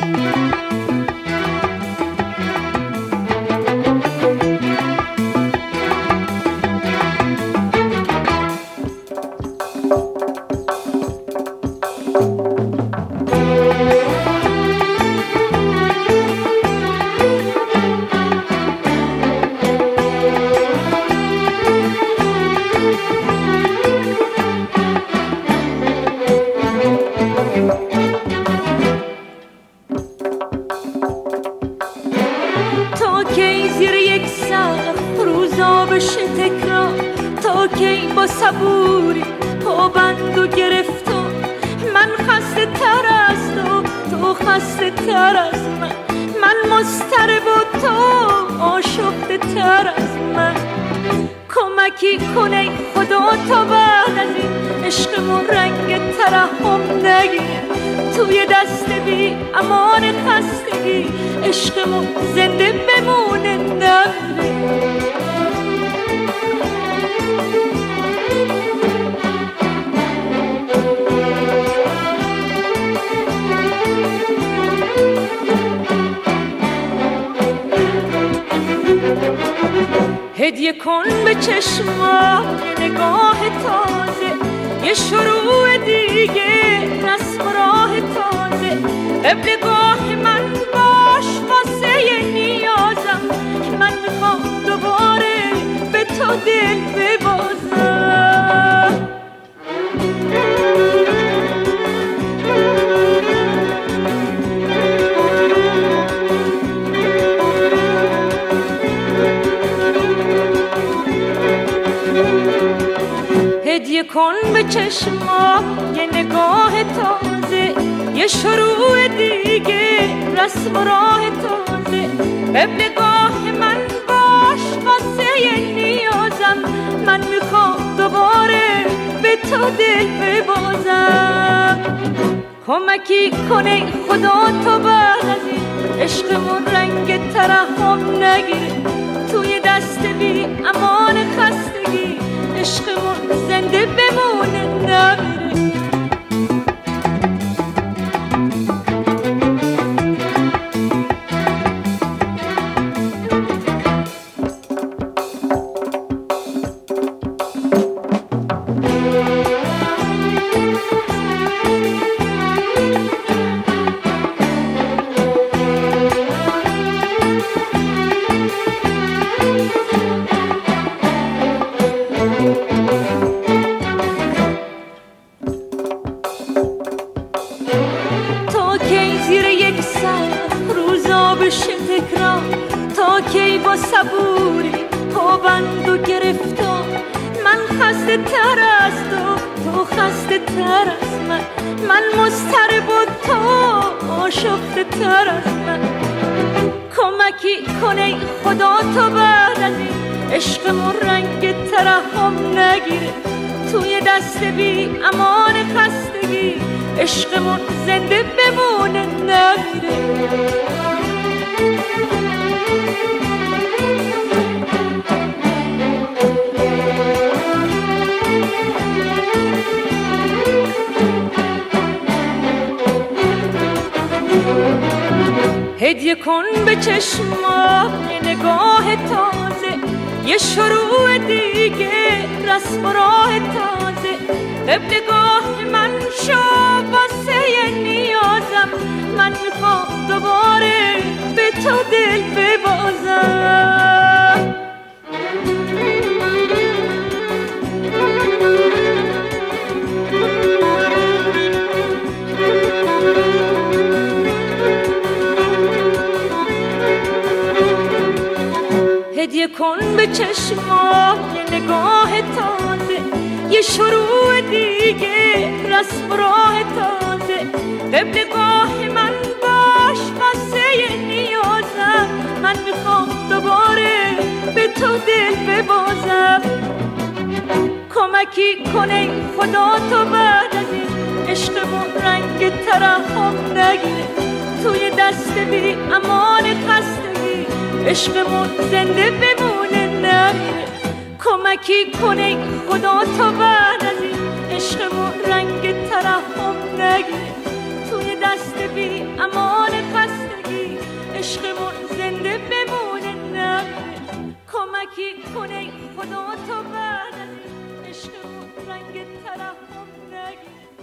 تا کی با صبوری پابند و گرفتار، من خسته تر از تو خسته تر از من مضطرب و تو آشفته تر از من. کمکی کنه خدا تا بعد از این عشقمون رنگ ترحم نگیره، توی دست بی امان خستگی عشقمون زنده بمونه نمیره. هدیه کن به چشما نگاه تازه، یه شروع دیگه رسم راه تازه. قبلگاه من باش واسه نیازم، من میخوام دوباره به تو دل ببازم. هدیه کن به چشما یه نگاه تازه، یه شروع دیگه رسم راه تازه. قبلگاه من باش واسه نیازم، من میخوام دوباره به تو دل ببازم. کمکی کنه خدا تا بعد از این عشقمون رنگ ترحم نگیره، توی دست بی امان خستگی عشقمون زنده بمونه نمیره. تا کی با صبوری پابند و گرفتار، من خسته تر از تو خسته تر از من مضطرب و تو آشفته تر از من. کمکی کنه خدا تا بعد از این عشقمون رنگ ترحم نگیره، توی دست بی امان خستگی عشقمون زنده بمونه نمیره. هدیه کن به چشما یه نگاه تازه، یه شروع دیگه رسم راه تازه. قبلگاه من شو واسه نیازم، من میخوام دوباره به تو دل ببازم. هدیه کن به چشما یه نگاه تازه، یه شروع دیگه رسم راه تازه. قبلگاه من باش واسه نیازم، من میخوام دوباره به تو دل ببازم. کمکی کنه خدا تا بعد از این عشقمون رنگ ترحم نگیره، توی دست بی امان خستگی عشقمون زنده بمونه نمیره. کمکی کنه خدا تا بعد از این عشقمون رنگ ترحم نگیره، توی دست بی امان خستگی خدا تو بعد از این عشق و رنگ ترحم نگیر.